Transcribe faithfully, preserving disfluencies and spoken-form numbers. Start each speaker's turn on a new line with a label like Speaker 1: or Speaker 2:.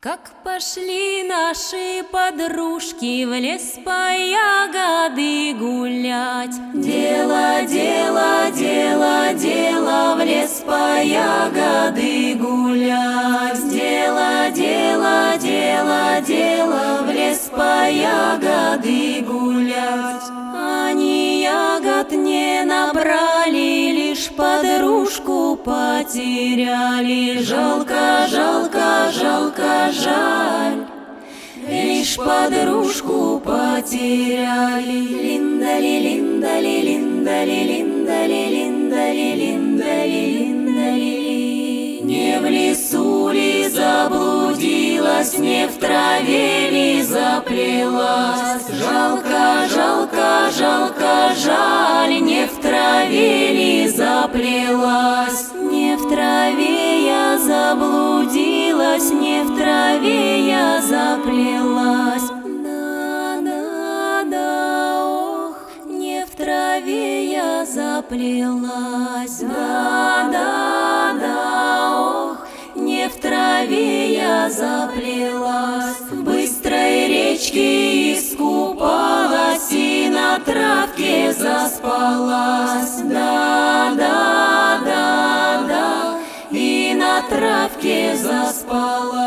Speaker 1: Как пошли наши подружки в лес по ягоды гулять. Дело, дело, дело, дело, в лес по ягоды гулять. Дело, дело, дело, дело, в лес по ягоды гулять. Они ягод не набрали, лишь подружку потеряли. Жалко, жалко, жалко, жаль, лишь подружку потеряли. Линдали, линдали, линдали, линдали, линдали, линдали, линдали. Не в лесу ли заблудилась, не в траве ли заплелась? Жалко, жалко, жалко, жаль, не в траве ли заплелась? Не в траве я заблудилась, не в траве я заплелась. Да, да, да, ох, не в траве я заплелась. Да, да, да, ох, не в траве я заплелась. В быстрой речке искупалась и на травке заспалась. Да, да, да, да, и на травке заспалась.